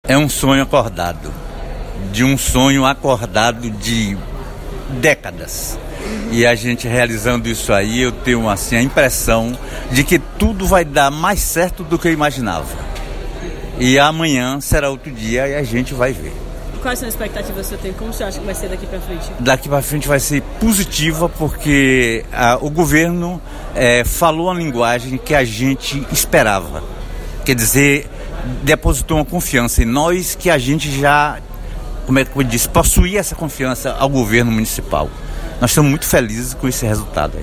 É um sonho acordado, de um sonho acordado de décadas. E a gente realizando isso aí, eu tenho assim a impressão de que tudo vai dar mais certo do que eu imaginava. E amanhã será outro dia e a gente vai ver. Quais são as expectativas que você tem? Como você acha que vai ser daqui para frente? Daqui para frente vai ser positiva porque o governo falou uma linguagem que a gente esperava. Quer dizer, depositou uma confiança em nós que a gente já, como é que eu disse, possuía essa confiança ao governo municipal. Nós estamos muito felizes com esse resultado.